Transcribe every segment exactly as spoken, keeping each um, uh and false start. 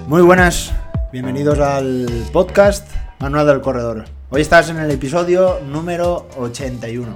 Muy buenas, bienvenidos al podcast Manual del Corredor. Hoy estás en el episodio número ochenta y uno.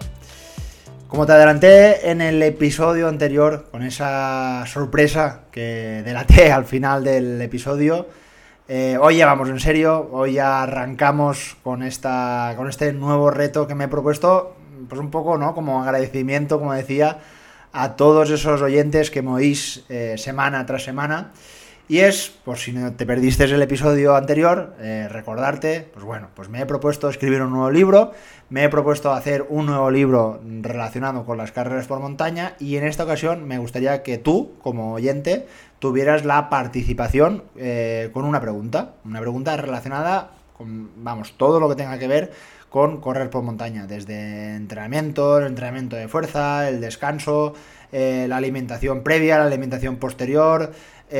Como te adelanté en el episodio anterior, con esa sorpresa que delaté al final del episodio, eh, hoy ya vamos en serio, hoy ya arrancamos con, esta, con este nuevo reto que me he propuesto, pues un poco, ¿no? Como agradecimiento, como decía, a todos esos oyentes que me oís eh, semana tras semana. Y es, por si no te perdiste el episodio anterior, eh, recordarte, pues bueno, pues me he propuesto escribir un nuevo libro, me he propuesto hacer un nuevo libro relacionado con las carreras por montaña y en esta ocasión me gustaría que tú, como oyente, tuvieras la participación eh, con una pregunta, una pregunta relacionada con, vamos, todo lo que tenga que ver con correr por montaña, desde entrenamiento, el entrenamiento de fuerza, el descanso, eh, la alimentación previa, la alimentación posterior,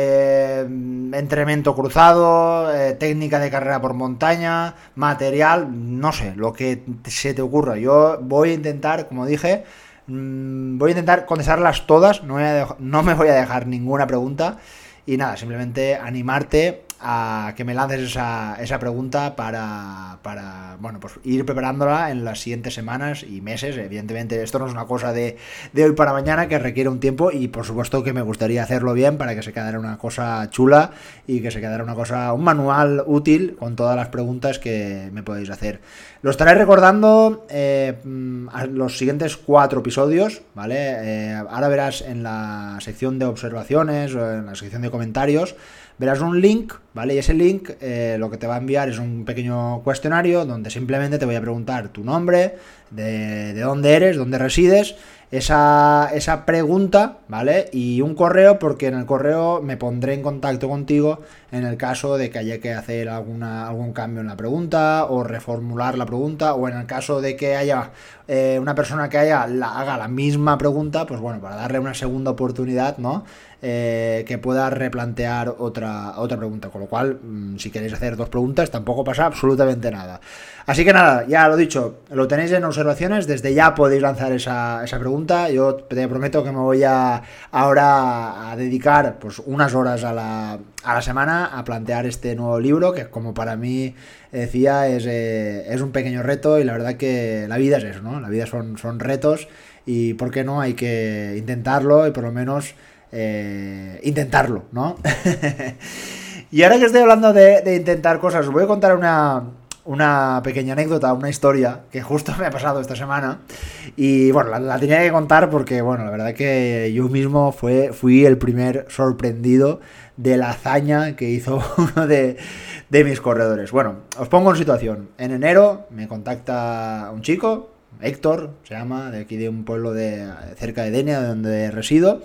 Eh, entrenamiento cruzado, eh, técnica de carrera por montaña, material, no sé, lo que se te ocurra. Yo voy a intentar, como dije, mmm, voy a intentar contestarlas todas, no, voy a dejar, no me voy a dejar ninguna pregunta y nada, simplemente animarte a que me lances esa, esa pregunta para, para bueno, pues ir preparándola en las siguientes semanas y meses. Evidentemente esto no es una cosa de, de hoy para mañana, que requiere un tiempo y por supuesto que me gustaría hacerlo bien para que se quedara una cosa chula y que se quedara una cosa, un manual útil con todas las preguntas que me podéis hacer. Lo estaré recordando eh, los siguientes cuatro episodios, ¿vale? Eh, ahora verás en la sección de observaciones o en la sección de comentarios, verás un link, ¿vale? Y ese link eh, lo que te va a enviar es un pequeño cuestionario donde simplemente te voy a preguntar tu nombre, de, de dónde eres, dónde resides, esa, esa pregunta, ¿vale? Y un correo, porque en el correo me pondré en contacto contigo en el caso de que haya que hacer alguna, algún cambio en la pregunta o reformular la pregunta, o en el caso de que haya eh, una persona que haya la, haga la misma pregunta, pues bueno, para darle una segunda oportunidad, ¿no? Eh, que pueda replantear otra, otra pregunta, con lo cual mmm, si queréis hacer dos preguntas tampoco pasa absolutamente nada. Así que nada, ya lo dicho, lo tenéis en observaciones, desde ya podéis lanzar esa, esa pregunta. Yo te prometo que me voy a ahora a dedicar pues unas horas a la, a la semana a plantear este nuevo libro, que como para mí decía es, eh, es un pequeño reto, y la verdad que la vida es eso, ¿no? La vida son, son retos y por qué no hay que intentarlo y por lo menos Eh, intentarlo, ¿no? Y ahora que estoy hablando de, de intentar cosas, os voy a contar una, una pequeña anécdota, una historia que justo me ha pasado esta semana. Y bueno, la, la tenía que contar porque, bueno, la verdad que yo mismo fue, fui el primer sorprendido de la hazaña que hizo uno de, de mis corredores. Bueno, os pongo en situación. En enero me contacta un chico, Héctor se llama, de aquí de un pueblo de cerca de Denia, de donde resido.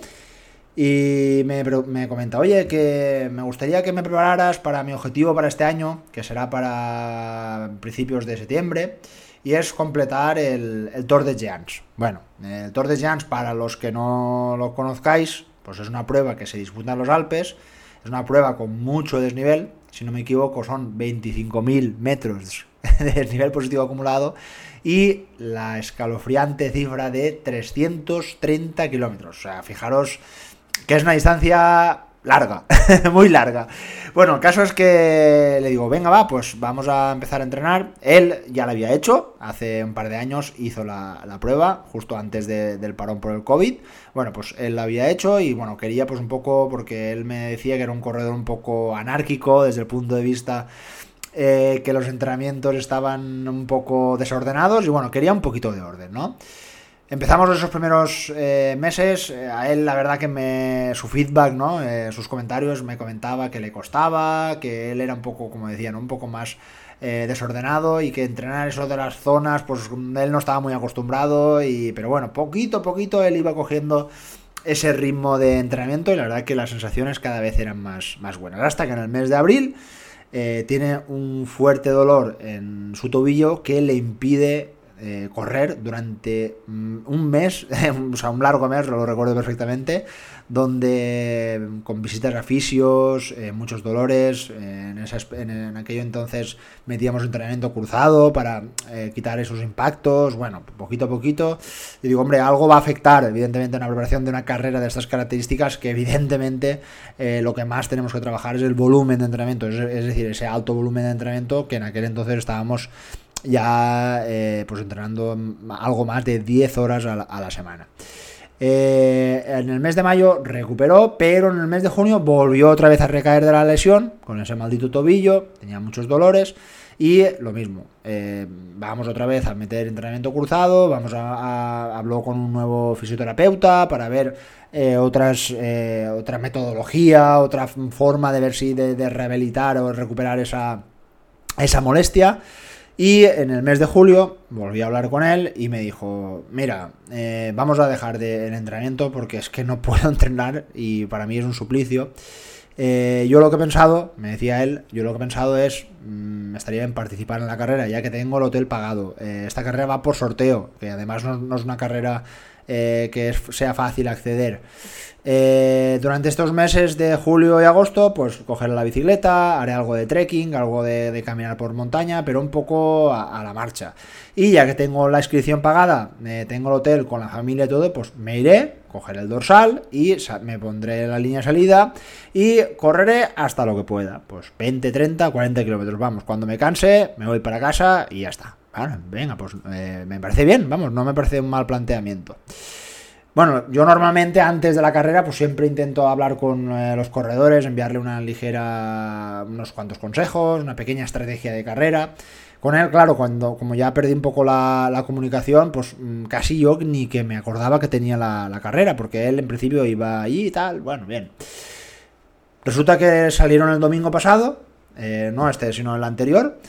Y me, me comenta, oye, que me gustaría que me prepararas para mi objetivo para este año, que será para principios de septiembre, y es completar el, el Tour de Giants. Bueno, el Tour de Giants, para los que no lo conozcáis, pues es una prueba que se disputa en los Alpes, es una prueba con mucho desnivel, si no me equivoco son veinticinco mil metros de desnivel positivo acumulado, y la escalofriante cifra de trescientos treinta kilómetros. O sea, fijaros que es una distancia larga, muy larga. Bueno, el caso es que le digo, venga, va, pues vamos a empezar a entrenar. Él ya lo había hecho, hace un par de años hizo la, la prueba, justo antes de, del parón por el COVID. Bueno, pues él la había hecho y bueno, quería pues un poco, porque él me decía que era un corredor un poco anárquico desde el punto de vista eh, que los entrenamientos estaban un poco desordenados y bueno, quería un poquito de orden, ¿no? Empezamos esos primeros eh, meses, eh, a él la verdad que me, su feedback, ¿no? Eh, sus comentarios me comentaba que le costaba, que él era un poco, como decían, un poco más eh, desordenado y que entrenar eso de las zonas, pues él no estaba muy acostumbrado, y pero bueno, poquito a poquito él iba cogiendo ese ritmo de entrenamiento y la verdad que las sensaciones cada vez eran más, más buenas, hasta que en el mes de abril eh, tiene un fuerte dolor en su tobillo que le impide eh, correr durante mm, un mes, o sea, un largo mes, lo recuerdo perfectamente, donde con visitas a fisios, eh, muchos dolores, eh, en, esa, en, en aquello entonces metíamos entrenamiento cruzado para eh, quitar esos impactos, bueno, poquito a poquito, y digo, hombre, algo va a afectar, evidentemente, en la preparación de una carrera de estas características, que evidentemente eh, lo que más tenemos que trabajar es el volumen de entrenamiento, es, es decir, ese alto volumen de entrenamiento que en aquel entonces estábamos ya eh, pues entrenando algo más de diez horas a la, a la semana. Eh, en el mes de mayo recuperó, pero en el mes de junio volvió otra vez a recaer de la lesión con ese maldito tobillo, tenía muchos dolores y lo mismo, eh, vamos otra vez a meter entrenamiento cruzado, vamos a, a habló con un nuevo fisioterapeuta para ver eh, otras eh, otra metodología, otra forma de ver si de, de rehabilitar o recuperar esa, esa molestia. Y en el mes de julio volví a hablar con él y me dijo, mira, eh, vamos a dejar de, el entrenamiento porque es que no puedo entrenar y para mí es un suplicio. Eh, yo lo que he pensado, me decía él, yo lo que he pensado es, mmm, estaría bien participar en la carrera ya que tengo el hotel pagado. Eh, esta carrera va por sorteo, que además no, no es una carrera eh, que es, sea fácil acceder. Eh, durante estos meses de julio y agosto, pues cogeré la bicicleta, haré algo de trekking, algo de, de caminar por montaña, pero un poco a, a la marcha. Y ya que tengo la inscripción pagada, eh, tengo el hotel con la familia y todo, pues me iré, cogeré el dorsal y me pondré en la línea de salida y correré hasta lo que pueda. Pues veinte, treinta, cuarenta kilómetros, vamos, cuando me canse me voy para casa y ya está. Vale, venga, pues eh, me parece bien, vamos, no me parece un mal planteamiento. Bueno, yo normalmente antes de la carrera pues siempre intento hablar con eh, los corredores, enviarle una ligera, unos cuantos consejos, una pequeña estrategia de carrera. Con él, claro, cuando como ya perdí un poco la, la comunicación, pues casi yo ni que me acordaba que tenía la, la carrera, porque él en principio iba allí y tal, bueno, bien. Resulta que salieron el domingo pasado, eh, no este, sino el anterior,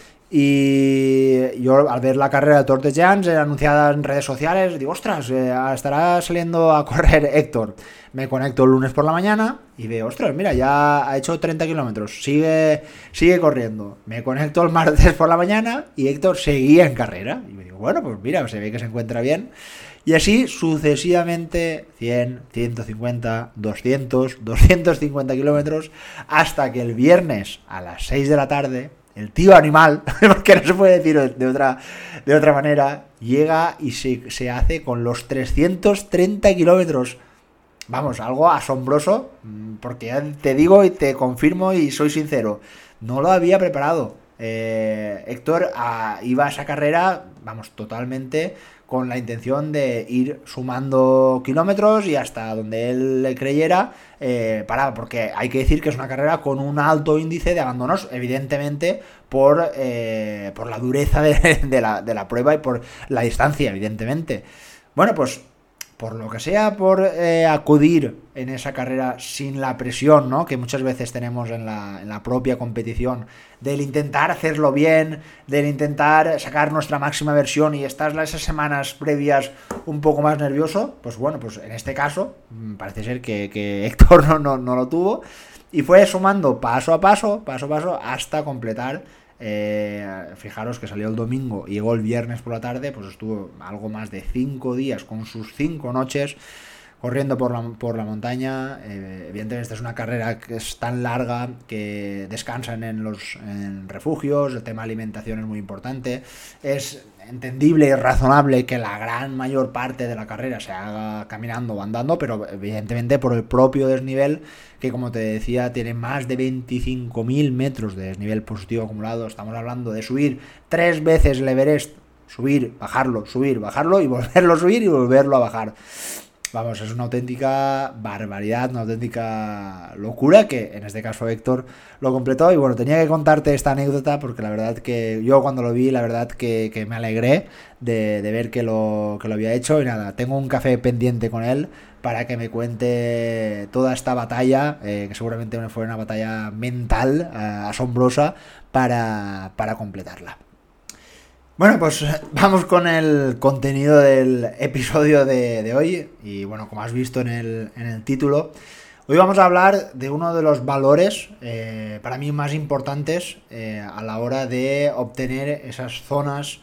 y yo al ver la carrera de Tour de Giants eh, anunciada en redes sociales, digo, ostras, eh, estará saliendo a correr Héctor. Me conecto el lunes por la mañana y veo, ostras, mira, ya ha hecho treinta kilómetros, sigue, sigue corriendo. Me conecto el martes por la mañana y Héctor seguía en carrera. Y me digo, bueno, pues mira, se ve que se encuentra bien. Y así sucesivamente, cien, ciento cincuenta, doscientos, doscientos cincuenta kilómetros, hasta que el viernes a las seis de la tarde, el tío animal, porque no se puede decir de otra, de otra manera, llega y se, se hace con los trescientos treinta kilómetros. Vamos, algo asombroso, porque ya te digo y te confirmo y soy sincero, no lo había preparado. Eh, Héctor a, iba a esa carrera, vamos, totalmente con la intención de ir sumando kilómetros y hasta donde él le creyera eh, para, porque hay que decir que es una carrera con un alto índice de abandonos, evidentemente por, eh, por la dureza de, de, la, de la prueba y por la distancia, evidentemente. Bueno, pues por lo que sea, por eh, acudir en esa carrera sin la presión, ¿no?, que muchas veces tenemos en la, en la propia competición, del intentar hacerlo bien, del intentar sacar nuestra máxima versión y estar esas semanas previas un poco más nervioso, pues bueno, pues en este caso parece ser que, que Héctor no, no, no lo tuvo y fue sumando paso a paso, paso a paso, hasta completar. Eh, fijaros que salió el domingo y llegó el viernes por la tarde, pues estuvo algo más de cinco días con sus cinco noches corriendo por la, por la montaña. Eh, evidentemente esta es una carrera que es tan larga que descansan en los en refugios, el tema de alimentación es muy importante, es entendible y razonable que la gran mayor parte de la carrera se haga caminando o andando, pero evidentemente por el propio desnivel, que como te decía tiene más de veinticinco mil metros de desnivel positivo acumulado. Estamos hablando de subir tres veces el Everest, subir, bajarlo, subir, bajarlo y volverlo a subir y volverlo a bajar. Vamos, es una auténtica barbaridad, una auténtica locura que en este caso Héctor lo completó. Y bueno, tenía que contarte esta anécdota porque la verdad que yo cuando lo vi, la verdad que, que me alegré de, de ver que lo, que lo había hecho. Y nada, tengo un café pendiente con él para que me cuente toda esta batalla, eh, que seguramente fue una batalla mental, eh, asombrosa, para, para completarla. Bueno, pues vamos con el contenido del episodio de, de hoy. Y bueno, como has visto en el, en el título, hoy vamos a hablar de uno de los valores eh, para mí más importantes eh, a la hora de obtener esas zonas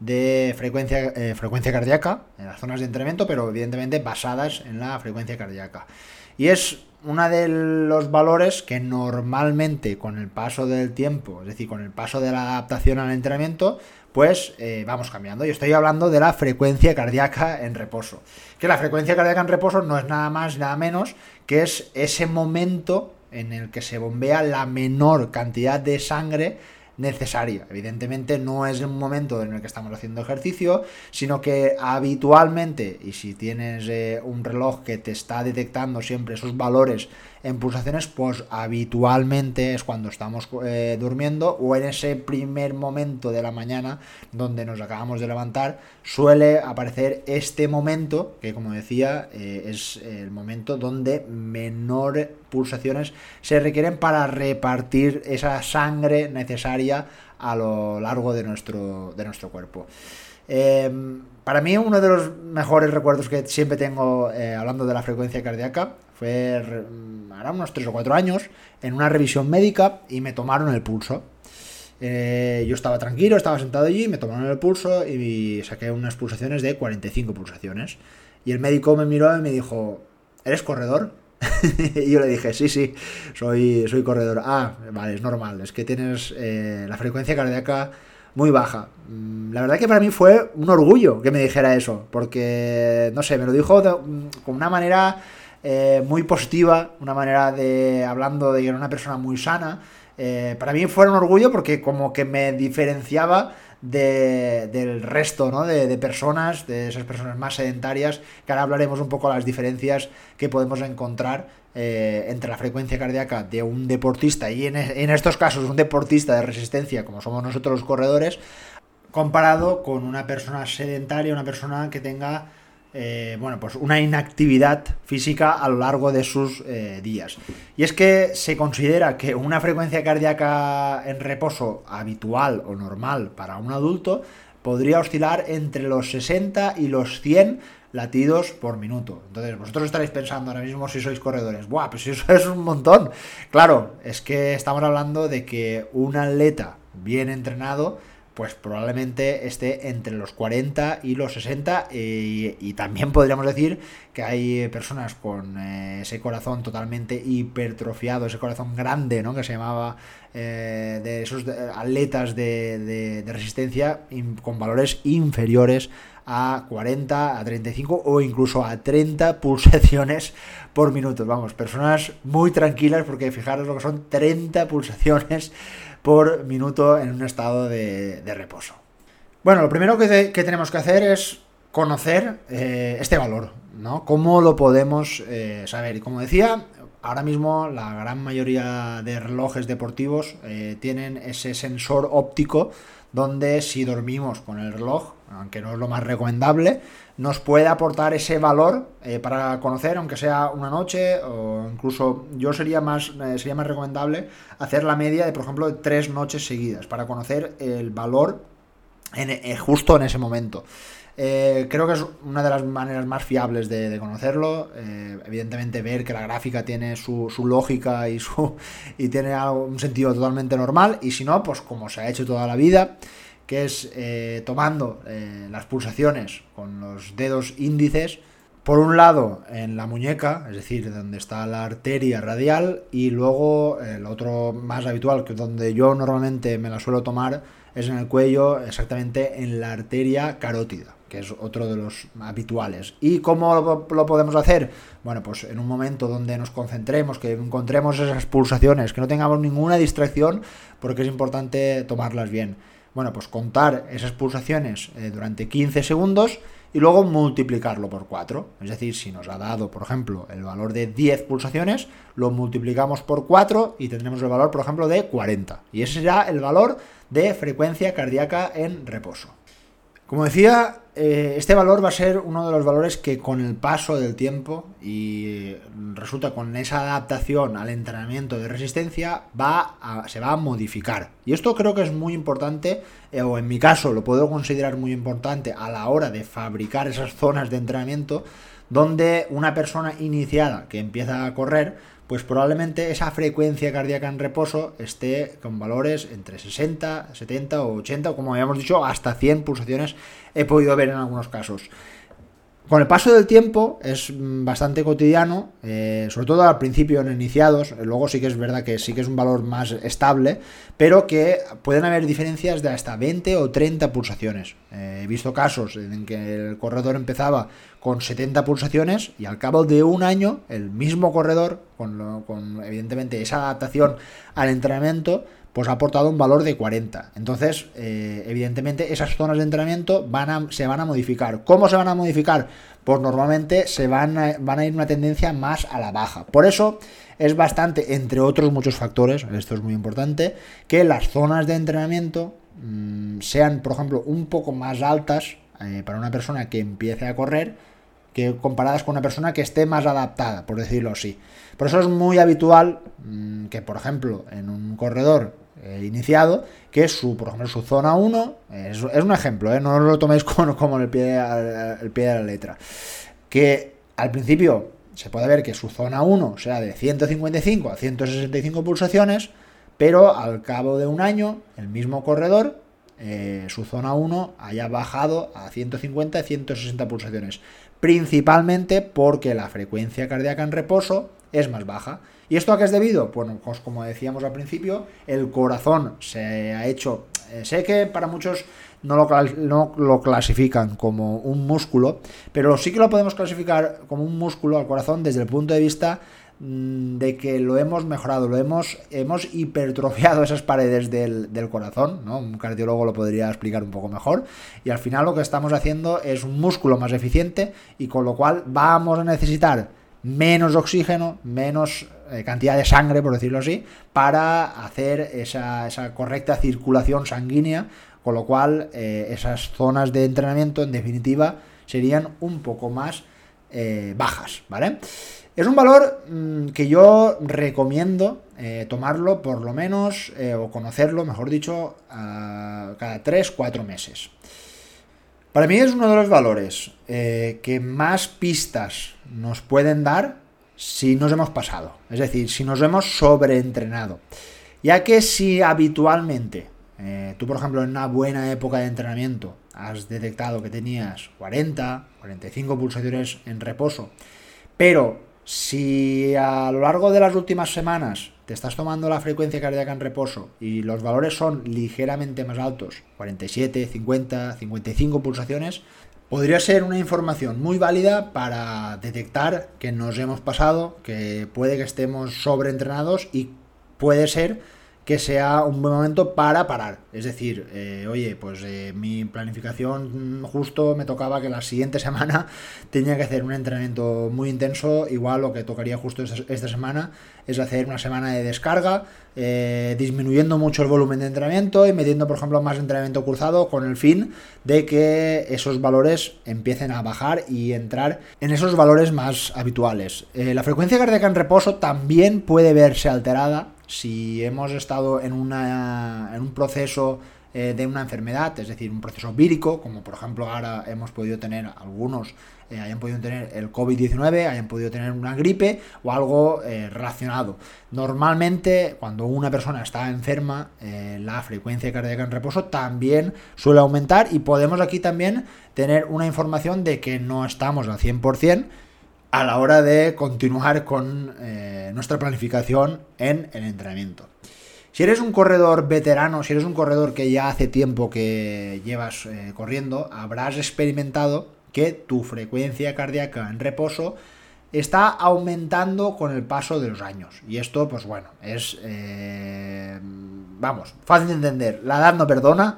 de frecuencia, eh, frecuencia cardíaca en las zonas de entrenamiento, pero evidentemente basadas en la frecuencia cardíaca. Y es uno de los valores que normalmente con el paso del tiempo, es decir, con el paso de la adaptación al entrenamiento, pues eh, vamos cambiando. Y estoy hablando de la frecuencia cardíaca en reposo. Que la frecuencia cardíaca en reposo no es nada más, nada menos que es ese momento en el que se bombea la menor cantidad de sangre necesaria. Evidentemente no es un momento en el que estamos haciendo ejercicio, sino que habitualmente, y si tienes eh, un reloj que te está detectando siempre esos valores en pulsaciones, pues habitualmente es cuando estamos eh, durmiendo o en ese primer momento de la mañana donde nos acabamos de levantar, suele aparecer este momento que, como decía, eh, es el momento donde menores pulsaciones se requieren para repartir esa sangre necesaria a lo largo de nuestro, de nuestro cuerpo. Eh, para mí uno de los mejores recuerdos que siempre tengo eh, hablando de la frecuencia cardíaca fue ahora unos tres o cuatro años en una revisión médica y me tomaron el pulso. Eh, yo estaba tranquilo, estaba sentado allí, me tomaron el pulso y saqué unas pulsaciones de cuarenta y cinco pulsaciones. Y el médico me miró y me dijo, ¿eres corredor? Y yo le dije, sí, sí, soy, soy corredor. Ah, vale, es normal, es que tienes eh, la frecuencia cardíaca muy baja. La verdad que para mí fue un orgullo que me dijera eso, porque, no sé, me lo dijo de, con una manera eh, muy positiva, una manera de, hablando de que era una persona muy sana. Eh, para mí fue un orgullo porque como que me diferenciaba de, del resto, ¿no? de, de personas, de esas personas más sedentarias, que ahora hablaremos un poco de las diferencias que podemos encontrar eh, entre la frecuencia cardíaca de un deportista y en, en estos casos un deportista de resistencia como somos nosotros los corredores, comparado con una persona sedentaria, una persona que tenga Eh, bueno, pues una inactividad física a lo largo de sus eh, días. Y es que se considera que una frecuencia cardíaca en reposo habitual o normal para un adulto podría oscilar entre los sesenta y los cien latidos por minuto. Entonces, vosotros estaréis pensando ahora mismo, si sois corredores, ¡buah! Pues eso es un montón. Claro, es que estamos hablando de que un atleta bien entrenado pues probablemente esté entre los cuarenta y los sesenta y, y también podríamos decir que hay personas con eh, ese corazón totalmente hipertrofiado, ese corazón grande, ¿no? Que se llamaba eh, de esos atletas de, de, de resistencia in, con valores inferiores a cuarenta, a treinta y cinco o incluso a treinta pulsaciones por minuto. Vamos, personas muy tranquilas porque fijaros lo que son treinta pulsaciones por minuto en un estado de, de reposo. Bueno, lo primero que, de, que tenemos que hacer es conocer eh, este valor, ¿no? ¿Cómo lo podemos eh, saber? Y como decía, ahora mismo la gran mayoría de relojes deportivos eh, tienen ese sensor óptico donde si dormimos con el reloj, aunque no es lo más recomendable, nos puede aportar ese valor eh, para conocer, aunque sea una noche, o incluso yo sería más, eh, sería más recomendable hacer la media de, por ejemplo, de tres noches seguidas, para conocer el valor en, eh, justo en ese momento. Eh, creo que es una de las maneras más fiables de, de conocerlo. Eh, evidentemente ver que la gráfica tiene su, su lógica y, su, y tiene algo, un sentido totalmente normal, y si no, pues como se ha hecho toda la vida, que es eh, tomando eh, las pulsaciones con los dedos índices, por un lado en la muñeca, es decir, donde está la arteria radial, y luego el otro más habitual, que es donde yo normalmente me la suelo tomar, es en el cuello, exactamente en la arteria carótida, que es otro de los habituales. ¿Y cómo lo, lo podemos hacer? Bueno, pues en un momento donde nos concentremos, que encontremos esas pulsaciones, que no tengamos ninguna distracción, porque es importante tomarlas bien. Bueno, pues contar esas pulsaciones eh, durante quince segundos y luego multiplicarlo por cuatro. Es decir, si nos ha dado, por ejemplo, el valor de diez pulsaciones, lo multiplicamos por cuatro y tendremos el valor, por ejemplo, de cuarenta. Y ese será el valor de frecuencia cardíaca en reposo. Como decía, eh, este valor va a ser uno de los valores que con el paso del tiempo y resulta con esa adaptación al entrenamiento de resistencia va a, se va a modificar. Y esto creo que es muy importante, eh, o en mi caso lo puedo considerar muy importante a la hora de fabricar esas zonas de entrenamiento donde una persona iniciada que empieza a correr pues probablemente esa frecuencia cardíaca en reposo esté con valores entre sesenta, setenta o ochenta, o como habíamos dicho, hasta cien pulsaciones he podido ver en algunos casos. Con el paso del tiempo es bastante cotidiano, eh, sobre todo al principio en iniciados, luego sí que es verdad que sí que es un valor más estable, pero que pueden haber diferencias de hasta veinte o treinta pulsaciones. Eh, he visto casos en que el corredor empezaba con setenta pulsaciones y al cabo de un año el mismo corredor, con, lo, con evidentemente esa adaptación al entrenamiento, pues ha aportado un valor de cuarenta. Entonces, eh, evidentemente, esas zonas de entrenamiento van a, se van a modificar. ¿Cómo se van a modificar? Pues normalmente se van a, van a ir una tendencia más a la baja. Por eso es bastante, entre otros muchos factores, esto es muy importante, que las zonas de entrenamiento mmm, sean, por ejemplo, un poco más altas eh, para una persona que empiece a correr, que comparadas con una persona que esté más adaptada, por decirlo así. Por eso es muy habitual mmm, que, por ejemplo, en un corredor eh, iniciado, que su, por ejemplo, su zona uno, es, es un ejemplo, ¿eh? No lo toméis como, como el, pie, el, el pie de la letra, que al principio se puede ver que su zona uno sea de ciento cincuenta y cinco a ciento sesenta y cinco pulsaciones, pero al cabo de un año, el mismo corredor, eh, su zona uno haya bajado a ciento cincuenta a ciento sesenta pulsaciones, principalmente porque la frecuencia cardíaca en reposo es más baja. ¿Y esto a qué es debido? Bueno, pues como decíamos al principio, el corazón se ha hecho... Eh, sé que para muchos no lo, no lo clasifican como un músculo, pero sí que lo podemos clasificar como un músculo al corazón desde el punto de vista mmm, de que lo hemos mejorado, lo hemos, hemos hipertrofiado esas paredes del, del corazón, ¿no? Un cardiólogo lo podría explicar un poco mejor, y al final lo que estamos haciendo es un músculo más eficiente y con lo cual vamos a necesitar menos oxígeno, menos eh, cantidad de sangre, por decirlo así, para hacer esa, esa correcta circulación sanguínea, con lo cual eh, esas zonas de entrenamiento, en definitiva, serían un poco más eh, bajas, ¿vale? Es un valor mmm, que yo recomiendo eh, tomarlo por lo menos, eh, o conocerlo, mejor dicho, a cada tres cuatro meses. Para mí es uno de los valores eh, que más pistas nos pueden dar si nos hemos pasado, es decir, si nos hemos sobreentrenado. Ya que si habitualmente, eh, tú por ejemplo en una buena época de entrenamiento has detectado que tenías cuarenta, cuarenta y cinco pulsaciones en reposo, pero si a lo largo de las últimas semanas te estás tomando la frecuencia cardíaca en reposo y los valores son ligeramente más altos, cuarenta y siete, cincuenta, cincuenta y cinco pulsaciones, podría ser una información muy válida para detectar que nos hemos pasado, que puede que estemos sobreentrenados y puede ser que sea un buen momento para parar. Es decir, eh, oye, pues eh, mi planificación justo me tocaba que la siguiente semana tenía que hacer un entrenamiento muy intenso, igual lo que tocaría justo esta, esta semana es hacer una semana de descarga, eh, disminuyendo mucho el volumen de entrenamiento y metiendo, por ejemplo, más entrenamiento cruzado con el fin de que esos valores empiecen a bajar y entrar en esos valores más habituales. Eh, la frecuencia cardíaca en reposo también puede verse alterada si hemos estado en, una, en un proceso eh, de una enfermedad, es decir, un proceso vírico, como por ejemplo ahora hemos podido tener algunos, eh, hayan podido tener el covid diecinueve, hayan podido tener una gripe o algo eh, relacionado. Normalmente, cuando una persona está enferma, eh, la frecuencia cardíaca en reposo también suele aumentar y podemos aquí también tener una información de que no estamos al cien por ciento a la hora de continuar con eh, nuestra planificación en el entrenamiento. Si eres un corredor veterano, si eres un corredor que ya hace tiempo que llevas eh, corriendo, habrás experimentado que tu frecuencia cardíaca en reposo está aumentando con el paso de los años. Y esto, pues bueno, es, eh, vamos, fácil de entender. La edad no perdona.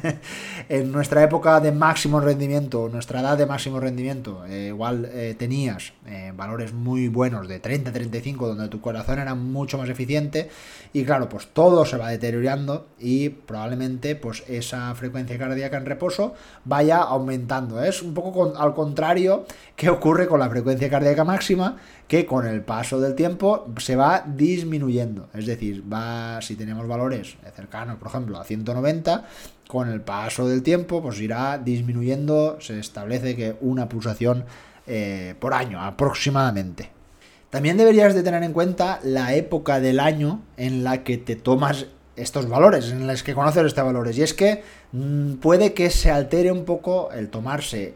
En nuestra época de máximo rendimiento, nuestra edad de máximo rendimiento, eh, igual eh, tenías eh, valores muy buenos de treinta a treinta y cinco, donde tu corazón era mucho más eficiente. Y claro, pues todo se va deteriorando y probablemente pues esa frecuencia cardíaca en reposo vaya aumentando. Es un poco con, al contrario que ocurre con la frecuencia cardíaca máxima, que con el paso del tiempo se va disminuyendo. Es decir, va, si tenemos valores cercanos, por ejemplo, a ciento noventa, con el paso del tiempo pues irá disminuyendo. Se establece que una pulsación eh, por año aproximadamente. También deberías de tener en cuenta la época del año en la que te tomas estos valores, en las que conoces estos valores. Y es que mmm, puede que se altere un poco el tomarse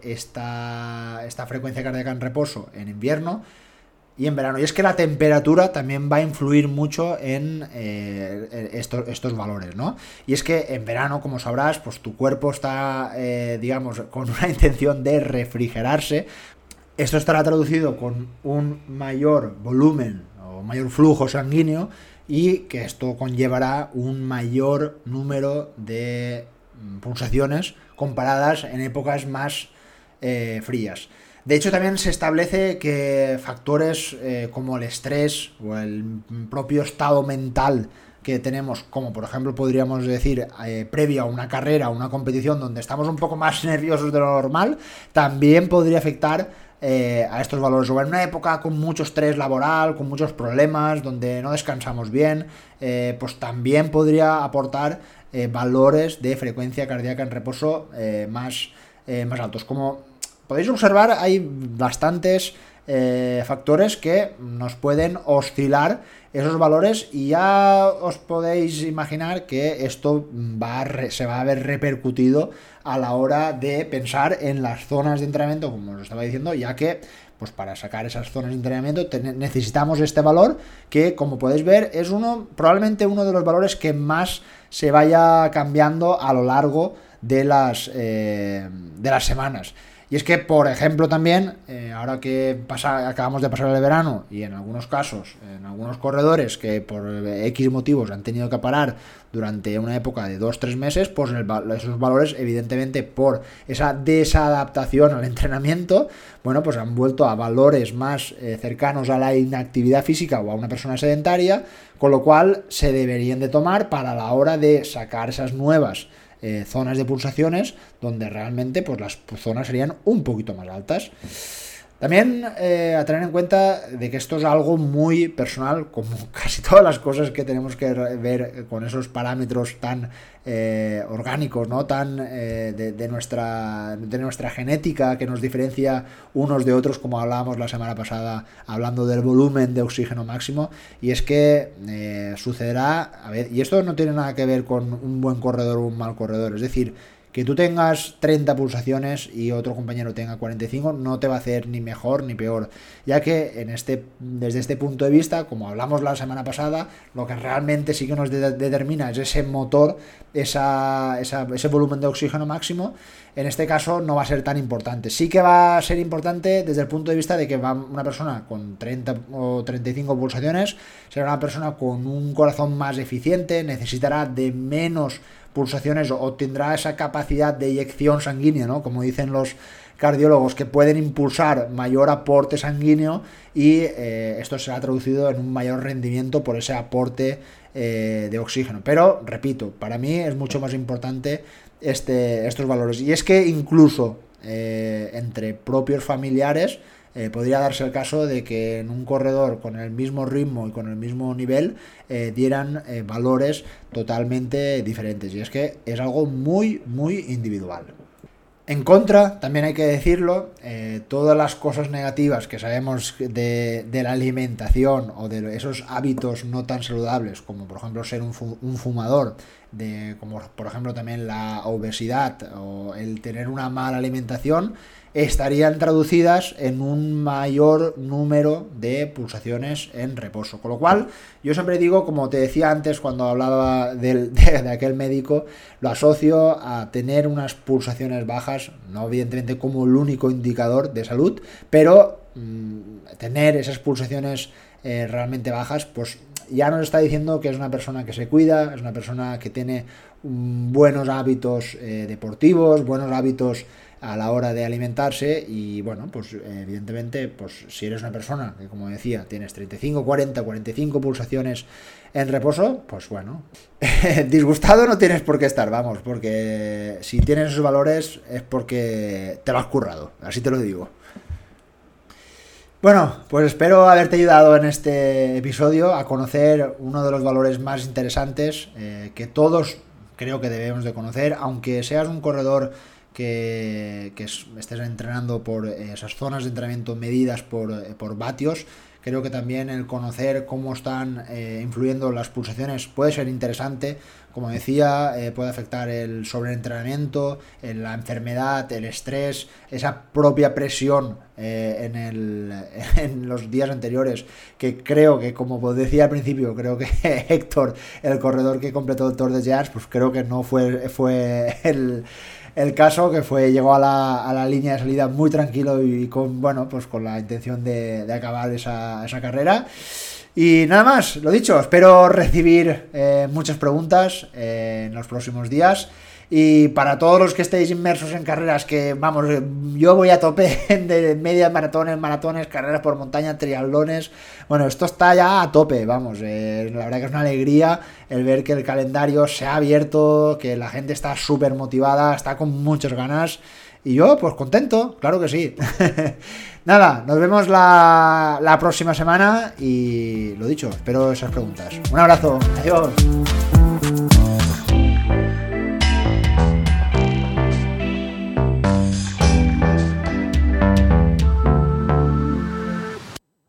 esta, esta frecuencia cardíaca en reposo en invierno y en verano. Y es que la temperatura también va a influir mucho en eh, estos, estos valores, ¿no? Y es que en verano, como sabrás, pues tu cuerpo está, eh, digamos, con una intención de refrigerarse. Esto estará traducido con un mayor volumen o mayor flujo sanguíneo y que esto conllevará un mayor número de pulsaciones comparadas en épocas más eh, frías. De hecho, también se establece que factores eh, como el estrés o el propio estado mental que tenemos, como por ejemplo podríamos decir eh, previo a una carrera o una competición donde estamos un poco más nerviosos de lo normal, también podría afectar eh, a estos valores. O en una época con mucho estrés laboral, con muchos problemas, donde no descansamos bien, eh, pues también podría aportar eh, valores de frecuencia cardíaca en reposo eh, más, eh, más altos. Como podéis observar, hay bastantes eh, factores que nos pueden oscilar esos valores y ya os podéis imaginar que esto va a re, se va a ver repercutido a la hora de pensar en las zonas de entrenamiento, como os estaba diciendo, ya que pues para sacar esas zonas de entrenamiento necesitamos este valor que, como podéis ver, es uno probablemente uno de los valores que más se vaya cambiando a lo largo de las, eh, de las semanas. Y es que, por ejemplo, también, eh, ahora que pasa, acabamos de pasar el verano y en algunos casos, en algunos corredores que por X motivos han tenido que parar durante una época de dos tres meses, pues el, esos valores, evidentemente, por esa desadaptación al entrenamiento, bueno, pues han vuelto a valores más eh, cercanos a la inactividad física o a una persona sedentaria, con lo cual se deberían de tomar para la hora de sacar esas nuevas Eh, zonas de pulsaciones donde realmente pues las zonas serían un poquito más altas. También eh, a tener en cuenta de que esto es algo muy personal, como casi todas las cosas que tenemos que ver con esos parámetros tan eh, orgánicos, ¿no? Tan eh, de, de, nuestra, de nuestra genética que nos diferencia unos de otros, como hablábamos la semana pasada hablando del volumen de oxígeno máximo. Y es que eh, sucederá, a ver, y esto no tiene nada que ver con un buen corredor o un mal corredor, es decir, que tú tengas treinta pulsaciones y otro compañero tenga cuarenta y cinco no te va a hacer ni mejor ni peor, ya que en este, desde este punto de vista, como hablamos la semana pasada, lo que realmente sí que nos de- determina es ese motor, esa, esa, ese volumen de oxígeno máximo. En este caso no va a ser tan importante. Sí que va a ser importante desde el punto de vista de que va una persona con treinta o treinta y cinco pulsaciones será una persona con un corazón más eficiente, necesitará de menos pulsaciones o tendrá esa capacidad de eyección sanguínea, ¿no? Como dicen los cardiólogos, que pueden impulsar mayor aporte sanguíneo y eh, esto será traducido en un mayor rendimiento por ese aporte eh, de oxígeno. Pero, repito, para mí es mucho más importante este, estos valores. Y es que incluso eh, entre propios familiares Eh, podría darse el caso de que en un corredor con el mismo ritmo y con el mismo nivel eh, dieran eh, valores totalmente diferentes. Y es que es algo muy, muy individual. En contra, también hay que decirlo, eh, todas las cosas negativas que sabemos de, de la alimentación o de esos hábitos no tan saludables, como por ejemplo ser un, fu- un fumador, de, como por ejemplo también la obesidad o el tener una mala alimentación, estarían traducidas en un mayor número de pulsaciones en reposo. Con lo cual, yo siempre digo, como te decía antes cuando hablaba del, de, de aquel médico, lo asocio a tener unas pulsaciones bajas, no evidentemente como el único indicador de salud, pero mmm, tener esas pulsaciones eh, realmente bajas, pues ya nos está diciendo que es una persona que se cuida, es una persona que tiene um, buenos hábitos eh, deportivos, buenos hábitos a la hora de alimentarse. Y bueno, pues evidentemente, pues si eres una persona que, como decía, tienes treinta y cinco, cuarenta, cuarenta y cinco pulsaciones en reposo, pues bueno, disgustado no tienes por qué estar, vamos, porque si tienes esos valores es porque te lo has currado, así te lo digo. Bueno, pues espero haberte ayudado en este episodio a conocer uno de los valores más interesantes eh, que todos creo que debemos de conocer, aunque seas un corredor que, que estés entrenando por esas zonas de entrenamiento medidas por, por vatios. Creo que también el conocer cómo están eh, influyendo las pulsaciones puede ser interesante. Como decía, eh, puede afectar el sobreentrenamiento, la enfermedad, el estrés, esa propia presión eh, en, el, en los días anteriores, que creo que, como decía al principio, creo que Héctor, el corredor que completó el Tour de Jazz, pues creo que no fue, fue el... El caso que fue, llegó a la, a la línea de salida muy tranquilo y con, bueno, pues con la intención de, de acabar esa, esa carrera. Y nada más, lo dicho, espero recibir eh, muchas preguntas eh, en los próximos días. Y para todos los que estéis inmersos en carreras, que vamos, yo voy a tope de medias maratones, maratones, carreras por montaña, triatlones. Bueno, esto está ya a tope, vamos. Eh, la verdad que es una alegría el ver que el calendario se ha abierto, que la gente está súper motivada, está con muchas ganas. Y yo, pues contento, claro que sí. Nada, nos vemos la, la próxima semana y lo dicho, espero esas preguntas. Un abrazo, adiós.